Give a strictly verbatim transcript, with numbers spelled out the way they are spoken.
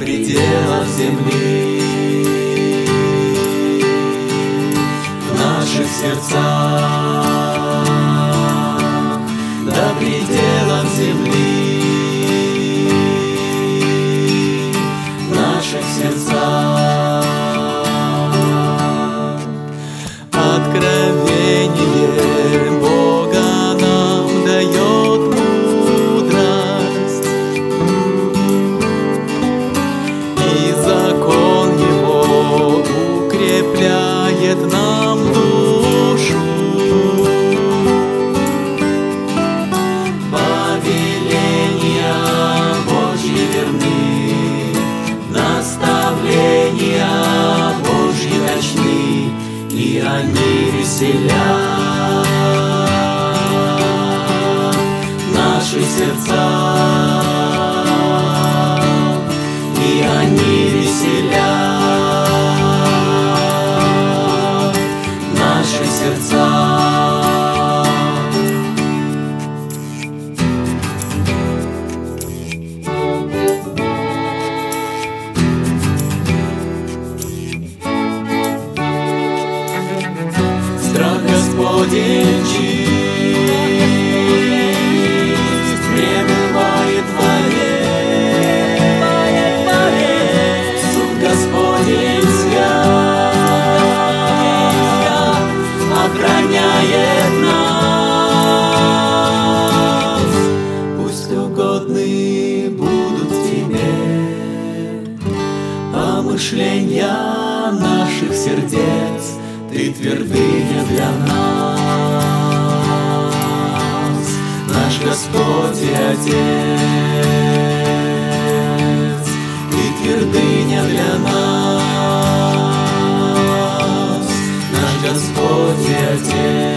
пределах земли, в наших сердцах, до пределов земли, в наших сердцах. Откровение Бога нам дает мудрость, и закон Его укрепляет нам душу. Повеления Божьи верны, наставления Божьи точны, и они веселят наши сердца, и они веселят наши сердца. Страх Господень чист, пребывает вовек. Суд Господень свят, охраняет нас. Пусть угодны будут Тебе помышления наших сердец, Ты твердыня для нас, наш Господь и Отец. Ты твердыня для нас, наш Господь и Отец.